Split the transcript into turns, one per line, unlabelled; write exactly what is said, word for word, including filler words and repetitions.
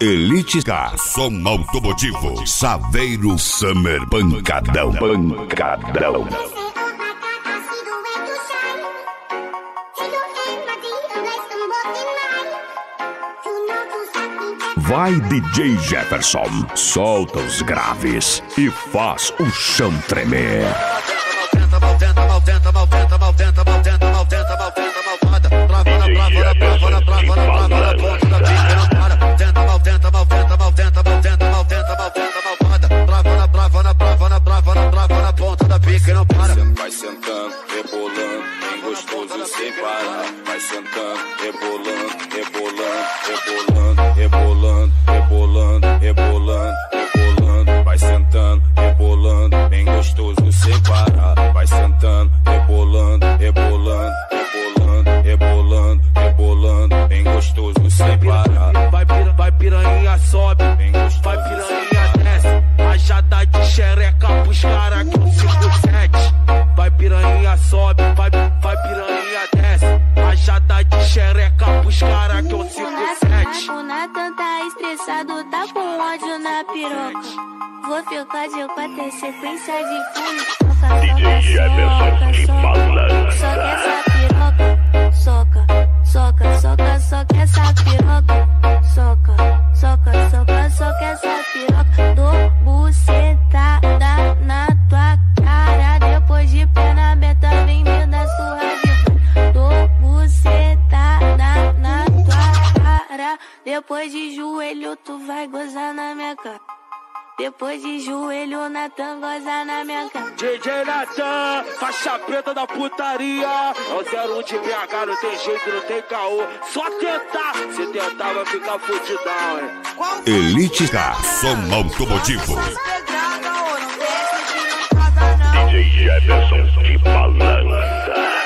Elite K, som automotivo, Saveiro Summer, pancadão, pancadão. Vai D J Jefferson, solta os graves e faz o chão tremer.
Vai sentando, rebolando, bem gostoso sem parar. Vai sentando, rebolando, rebolando, rebolando, rebolando, rebolando, rebolando, rebolando. Vai sentando, rebolando, bem gostoso sem parar. Vai sentando, rebolando, rebolando, rebolando, rebolando, rebolando, bem gostoso sem parar.
Vai pira, vai piranha sobe, vai piranha desce. Rajada de xereca pros cara que eu cinco sete. Vai piranha sobe, vai, vai piranha desce. Rajada de xereca pros cara que eu cinco sete.
O Nathan tá estressado, tá com ódio na piroca. Vou ficar de quatro em sequência de fundo.
D J Jefferson de malandra.
Soca essa piroca, soca, soca, soca, soca essa piroca. Soca, soca, soca, soca essa piroca. Dou bucetada na tua cara. Depois de perna aberta vem me dar surra de dou bucetada na tua cara. Depois de joelho tu vai gozar na minha cara. Depois de joelho, Nathan goza na minha cara.
D J Nathan, faixa preta da putaria. É o zero um de B H, não tem jeito, não tem caô. Só tentar, se tentar vai ficar fudidão, hein.
Elite K, som automotivo.
D
J Jefferson de malandra.